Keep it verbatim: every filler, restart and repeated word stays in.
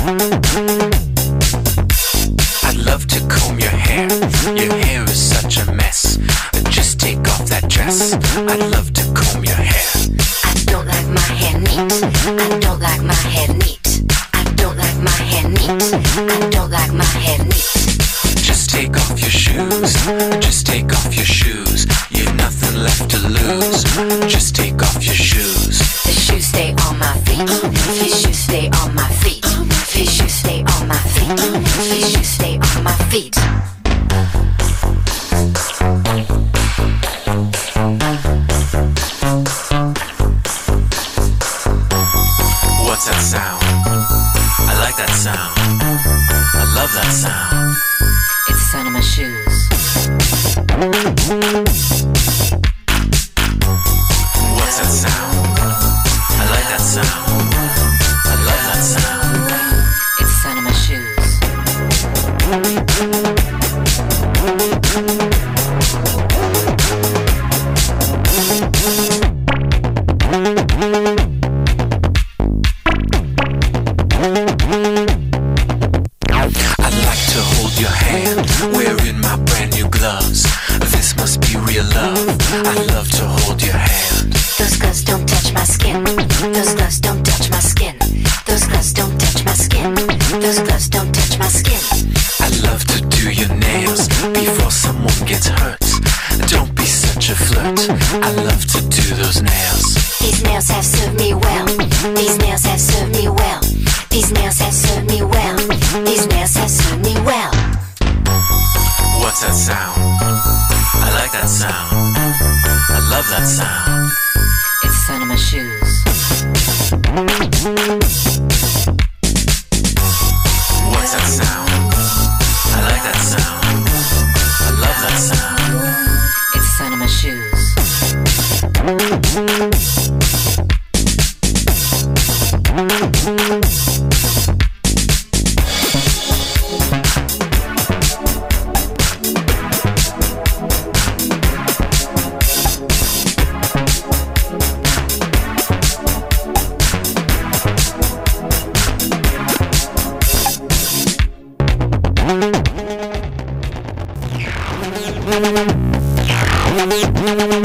I'd love to comb your hair. Your hair is such a mess. Just take off that dress. I'd love to comb your hair. I don't like my hair neat. I don't like my hair neat. I don't like my hair neat. I don't like my hair neat. Just take off your shoes. Just take off your shoes. You've nothing left to lose. Just take off your shoes. The shoes stay on my feet. The shoes stay on my feet. The shoes stay on my feet. The shoes stay on my feet. What's that sound? I like that sound. I love that sound. It's the sound of my shoes. What's that sound? I like that sound. I love that sound. It's the sound of my shoes. I'd like to hold your hand, wearing my brand new gloves. This must be real love. I'd love to hold your hand. Those gloves don't touch my skin. Those gloves don't touch my skin. Those gloves don't touch my skin. Those gloves don't touch my skin. I'd love to do your nails before someone gets hurt. Don't be such a flirt. I love to do those nails. These nails have served me well. These nails have served me well. These nails have served me well. These nails have served me well. What's that sound? I like that sound. I love that sound. It's the sound of my shoes. What's that sound? I like that sound. I love that sound. It's the sound of my shoes. Thank you.